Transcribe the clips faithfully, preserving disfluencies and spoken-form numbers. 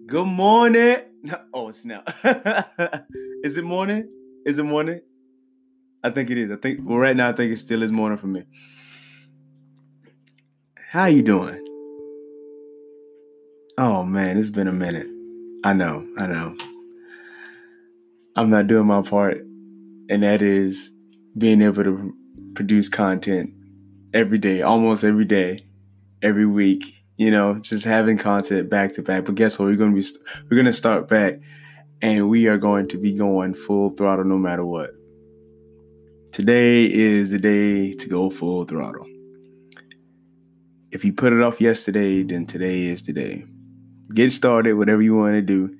Good morning. Oh, it's now. Is it morning? Is it morning? I think it is. I think well right now I think it still is morning for me. How you doing? Oh man, it's been a minute. I know, I know. I'm not doing my part, and that is being able to produce content every day, almost every day, every week. You know, just having content back to back. But guess what? We're gonna be we're gonna start back, and we are going to be going full throttle no matter what. Today is the day to go full throttle. If you put it off yesterday, then today is the day. Get started, whatever you want to do.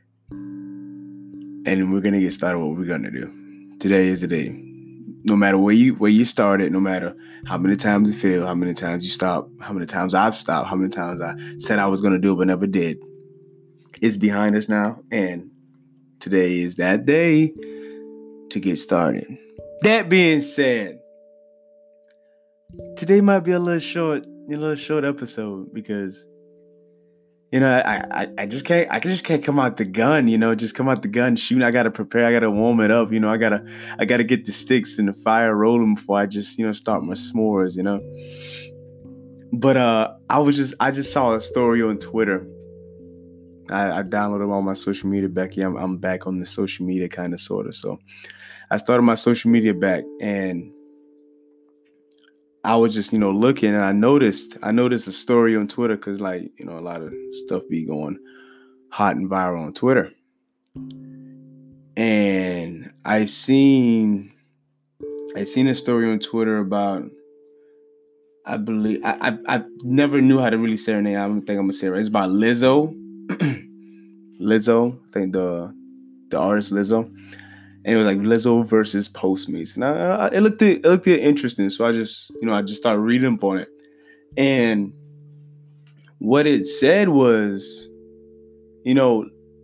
And we're going to get started what we're going to do. Today is the day. No matter where you where you started, no matter how many times you failed, how many times you stopped, how many times I've stopped, how many times I said I was going to do it but never did. It's behind us now. And today is that day to get started. That being said, today might be a little short, a little short episode because, you know, I, I, I just can't, I just can't come out the gun, you know, just come out the gun shooting. I gotta prepare, I gotta warm it up, you know, I gotta, I gotta get the sticks and the fire rolling before I just, you know, start my s'mores, you know. But uh, I was just, I just saw a story on Twitter. I, I downloaded all my social media back. Yeah, I'm, I'm back on the social media kind of sort of. So I started my social media back, and I was just, you know, looking, and I noticed, I noticed a story on Twitter because, like, you know, a lot of stuff be going hot and viral on Twitter. And I seen, I seen a story on Twitter about, I believe, I, I, I never knew how to really say her name. I don't think I'm gonna say it right. It's about Lizzo. Lizzo, I think the, the artist Lizzo. And it was like Lizzo versus Postmates. And I, I, it looked it looked interesting. So I just, you know, I just started reading up on it. And what it said was, you know,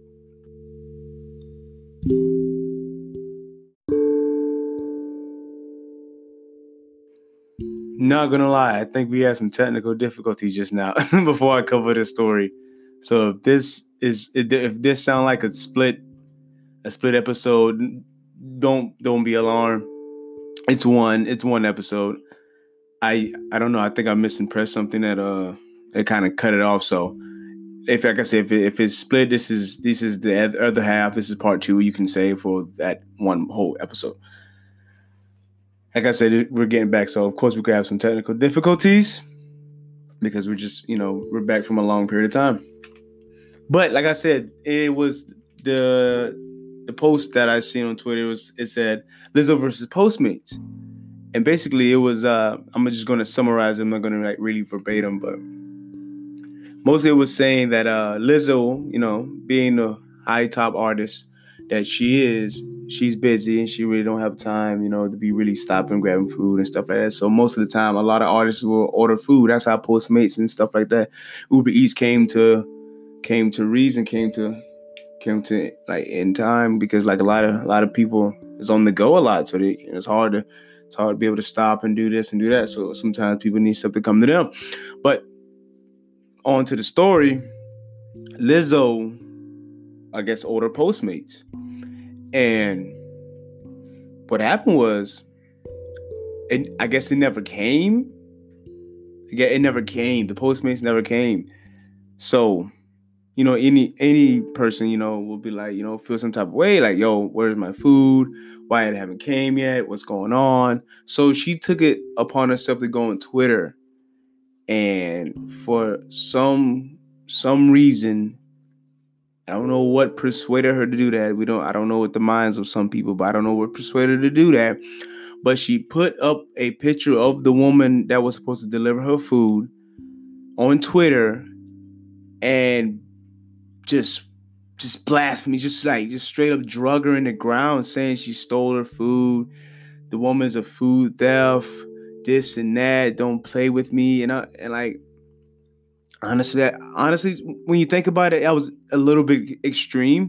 not gonna lie, I think we had some technical difficulties just now before I cover the story. So if this is if this sound like a split a split episode, don't don't be alarmed. It's one it's one episode. I I don't know. I think I misimpressed something that uh it kind of cut it off. So if like I said, if it, if it's split, this is this is the other half. This is part two. You can say for that one whole episode. Like I said, we're getting back. So of course we could have some technical difficulties because we're just, you know, we're back from a long period of time. But like I said, it was the the post that I seen on Twitter was it said Lizzo versus Postmates. And basically it was uh I'm just gonna summarize it. I'm not gonna like really verbatim, but mostly it was saying that uh Lizzo, you know, being the high top artist that she is, she's busy and she really don't have time, you know, to be really stopping, grabbing food and stuff like that. So most of the time, a lot of artists will order food. That's how Postmates and stuff like that. Uber Eats came to came to reason, came to came to like in time because like a lot of a lot of people is on the go a lot, so they, it's hard to it's hard to be able to stop and do this and do that. So sometimes people need stuff to come to them. But on to the story, Lizzo, I guess, ordered Postmates. And what happened was, it, I guess it never came. Yeah, it never came. The Postmates never came. So, you know, any any person, you know, will be like, you know, feel some type of way, like, yo, where's my food? Why it haven't came yet? What's going on? So she took it upon herself to go on Twitter, and for some some reason, I don't know what persuaded her to do that. We don't. I don't know what the minds of some people, but I don't know what persuaded her to do that. But she put up a picture of the woman that was supposed to deliver her food on Twitter, and just, just blasphemy, just like, just straight up drug her in the ground, saying she stole her food. The woman's a food theft. This and that. Don't play with me, and I, and like. Honestly, that, honestly, when you think about it, that was a little bit extreme.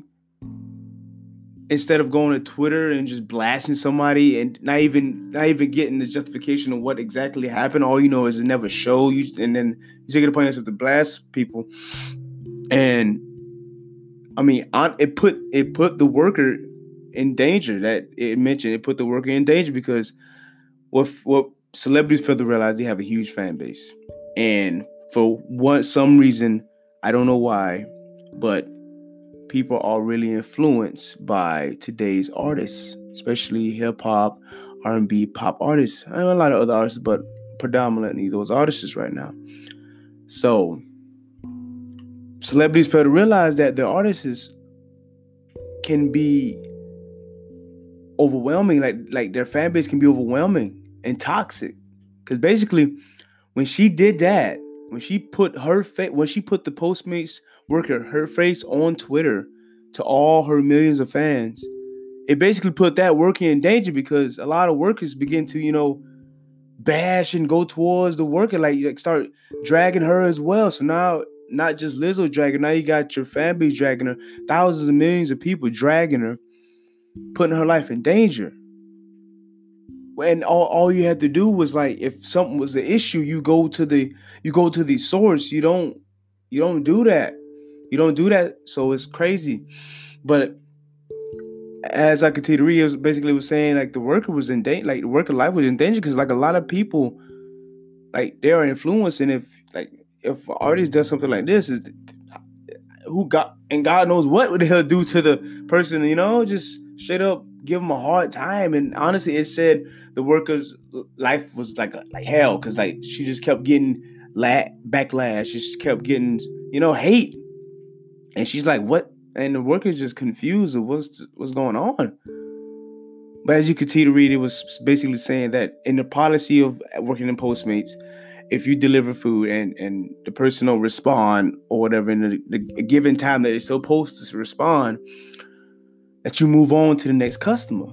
Instead of going to Twitter and just blasting somebody and not even not even getting the justification of what exactly happened, all you know is it never showed you, and then you take it upon yourself to blast people. And I mean, on, it put it put the worker in danger. That it mentioned it put the worker in danger because what what celebrities fail to realize, they have a huge fan base, and for one some reason, I don't know why, but people are really influenced by today's artists, especially hip hop, R and B, pop artists, and a lot of other artists, but predominantly those artists right now. So celebrities fail to realize that the artists can be overwhelming, like like their fan base can be overwhelming and toxic. Because basically, when she did that, when she put her face, when she put the Postmates worker, her face on Twitter to all her millions of fans, it basically put that worker in danger because a lot of workers begin to, you know, bash and go towards the worker, like, like start dragging her as well. So now, not just Lizzo dragging, now you got your fan base dragging her, thousands of millions of people dragging her, putting her life in danger. And all, all you had to do was, like, if something was the issue, you go to the you go to the source. You don't you don't do that. You don't do that. So it's crazy. But as I continue to read, it was basically was saying, like, the worker was in danger, like the worker life was in danger because, like, a lot of people, like, they are influenced, and if like if an artist does something like this, is who got and God knows what would he'll do to the person, you know, just straight up give them a hard time. And honestly, it said the worker's life was like a, like hell because, like, she just kept getting la- backlash, she just kept getting, you know, hate, and she's like, what? And the worker's just confused of what's what's going on. But as you continue to read, it was basically saying that in the policy of working in Postmates, if you deliver food and, and the person don't respond or whatever in the, the given time that they're supposed to respond, that you move on to the next customer.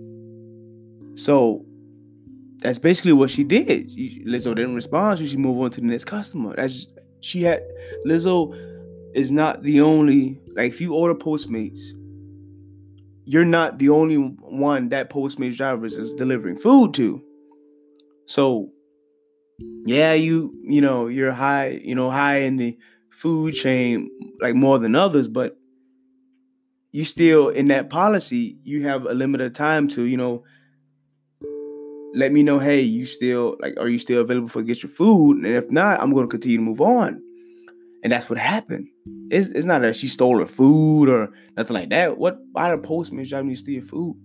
So that's basically what she did. Lizzo didn't respond, so she moved on to the next customer. That's she had. Lizzo is not the only. Like, if you order Postmates, you're not the only one that Postmates drivers is delivering food to. So, yeah, you you know you're high, you know, high in the food chain, like, more than others, but you still, in that policy, you have a limited time to, you know, let me know, hey, you still, like, are you still available for get your food? And if not, I'm going to continue to move on. And that's what happened. It's, it's not that she stole her food or nothing like that. What? Why the Postmates driving you to steal food?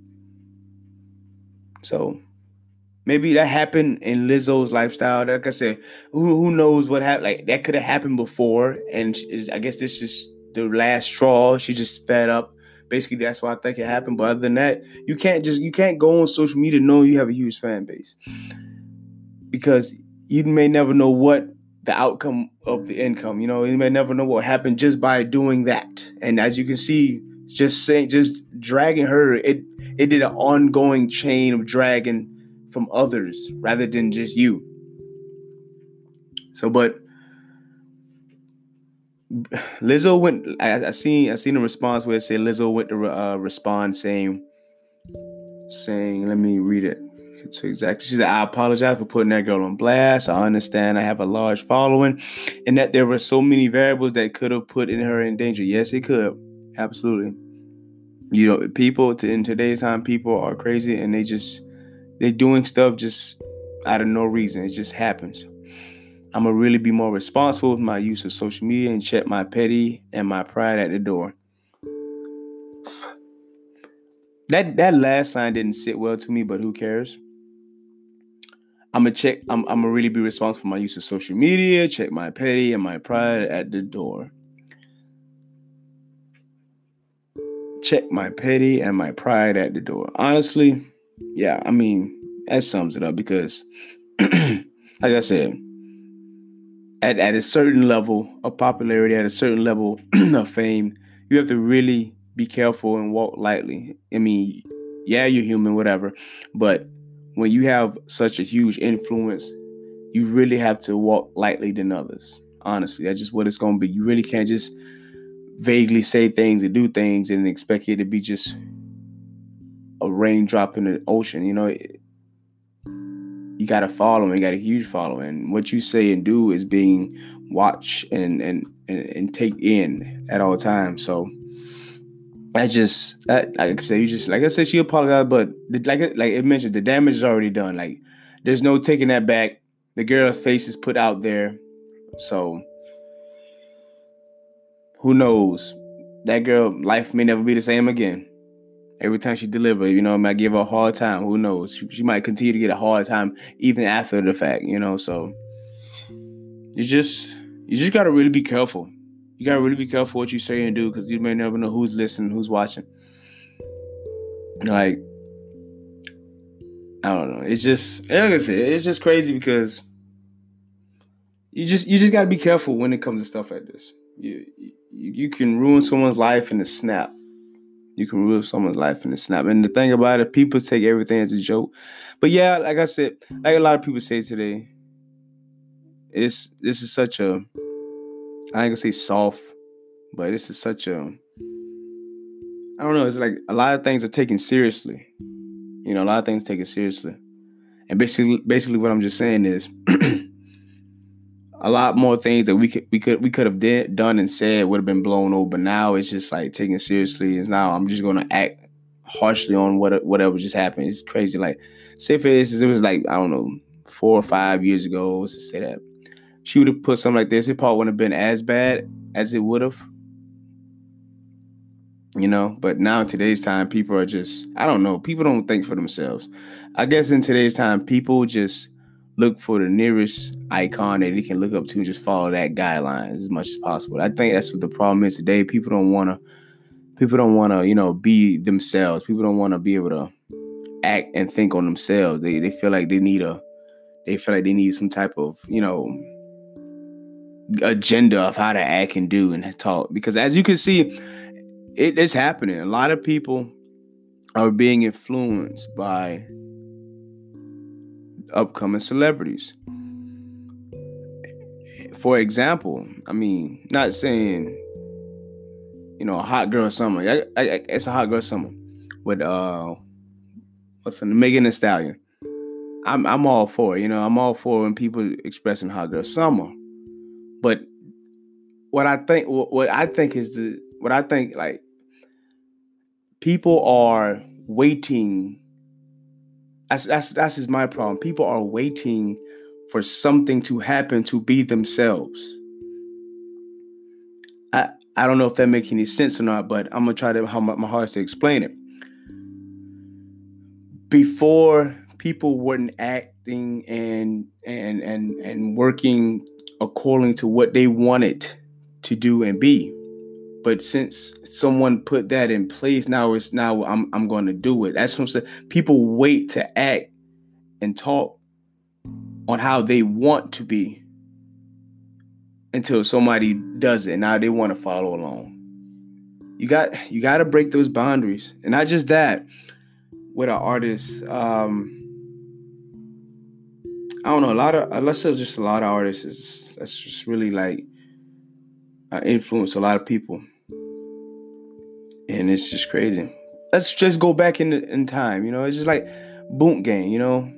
So maybe that happened in Lizzo's lifestyle. Like I said, who, who knows what happened? Like, that could have happened before, and she, I guess this is the last straw. She just fed up. Basically, that's why I think it happened. But other than that, you can't just you can't go on social media knowing you have a huge fan base, because you may never know what the outcome of the income. You know, you may never know what happened just by doing that. And as you can see, just saying, just dragging her, it it did an ongoing chain of dragging from others rather than just you. So, but Lizzo went. I, I seen I seen a response where it said Lizzo went to uh, respond saying, saying, let me read it. So exactly, she said, I apologize for putting that girl on blast. I understand I have a large following, and that there were so many variables that could have put in her in danger. Yes, it could, absolutely. You know, people to, in today's time, people are crazy, and they just they're doing stuff just out of no reason. It just happens. I'm gonna really be more responsible with my use of social media and check my petty and my pride at the door. That that last line didn't sit well to me, but who cares? I'm gonna check. I'm, I'm gonna really be responsible for my use of social media. Check my petty and my pride at the door. Check my petty and my pride at the door. Honestly, yeah. I mean, that sums it up because, like I said, at at a certain level of popularity, at a certain level of fame, you have to really be careful and walk lightly. I mean, yeah, you're human, whatever, but when you have such a huge influence, you really have to walk lightly than others. Honestly, that's just what it's going to be. You really can't just vaguely say things and do things and expect it to be just a raindrop in the ocean. You know, you got a following, you got a huge following. What you say and do is being watched and and and, and take in at all times. So I just, I, like I said, you just, like I said, she apologized, but the, like, it- like it mentioned, the damage is already done. Like, there's no taking that back. The girl's face is put out there, so who knows? That girl, life may never be the same again. Every time she delivers, you know, I might give her a hard time. Who knows? She, she might continue to get a hard time even after the fact, you know. So you just, you just gotta really be careful. You gotta really be careful what you say and do, because you may never know who's listening, who's watching. Like, I don't know. It's just, like I said, it's just crazy because you just, you just gotta be careful when it comes to stuff like this. You, you, you can ruin someone's life in a snap. You can ruin someone's life in a snap. And the thing about it, people take everything as a joke. But yeah, like I said, like a lot of people say today, it's this is such a, I ain't gonna say soft, but this is such a, I don't know, it's like a lot of things are taken seriously. You know, a lot of things taken seriously. And basically basically what I'm just saying is a lot more things that we could we could we could have did, done and said would have been blown over. But now it's just like taken seriously. And now I'm just gonna act harshly on what whatever just happened. It's crazy. Like, say for instance, it was like, I don't know, four or five years ago. Let's just say that she would have put something like this, it probably wouldn't have been as bad as it would have. You know, but now in today's time, people are just, I don't know, people don't think for themselves. I guess in today's time, people just look for the nearest icon that they can look up to and just follow that guideline as much as possible. I think that's what the problem is today. People don't want to, people don't want to, you know, be themselves. People don't want to be able to act and think on themselves. They they feel like they need a, they feel like they need some type of, you know, agenda of how to act and do and talk. Because as you can see, it is happening. A lot of people are being influenced by upcoming celebrities. For example, I mean, not saying, you know, a hot girl summer. I, I, it's a hot girl summer with uh, what's the Megan Thee Stallion. I'm I'm all for it. You know, I'm all for when people expressing hot girl summer. But what I think, what, what I think is the, what I think like people are waiting. That's that's that's just my problem. People are waiting for something to happen to be themselves. I I don't know if that makes any sense or not, but I'm gonna try to how my, my hardest to explain it. Before, people weren't acting and and and and working according to what they wanted to do and be. But since someone put that in place, now it's now I'm I'm going to do it. That's what I'm saying. People wait to act and talk on how they want to be until somebody does it. Now they want to follow along. You got you got to break those boundaries, and not just that. With our artists, um, I don't know. A lot of uh, let's say just a lot of artists is that's just really like uh, influence a lot of people, and it's just crazy. Let's just go back in in time. You know, it's just like Boot Gang. You know,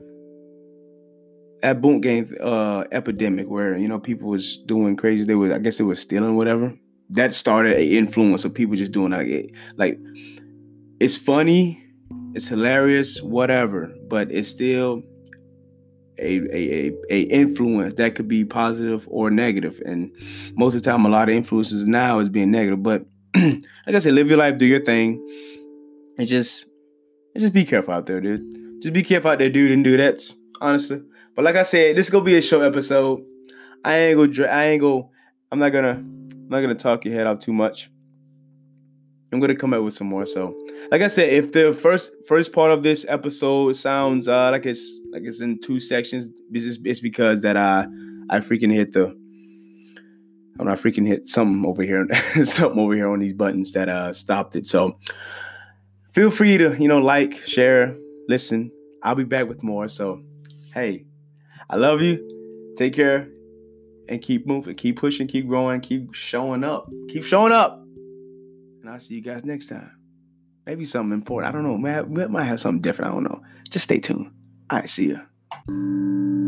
that Boot Gang uh, epidemic where, you know, people was doing crazy. They was, I guess, they was stealing whatever. That started an influence of people just doing like like it's funny, it's hilarious, whatever, but it's still a, a, a, a influence that could be positive or negative. And most of the time, a lot of influences now is being negative. But like I said, live your life, do your thing, and just and just be careful out there, dude. Just be careful out there, dude, and do that. Honestly, but like I said, this is gonna be a short episode. I ain't gonna, I ain't gonna, I'm not gonna, I'm not gonna talk your head off too much. I'm gonna come up with some more. So, like I said, if the first first part of this episode sounds uh, like it's like it's in two sections, it's, it's because that I I freaking hit the I'm not freaking hit something over here, something over here on these buttons that uh stopped it. So feel free to, you know, like, share, listen. I'll be back with more. So hey, I love you. Take care and keep moving, keep pushing, keep growing, keep showing up, keep showing up. And I'll see you guys next time. Maybe something important. I don't know. We might have something different. I don't know. Just stay tuned. All right. See ya.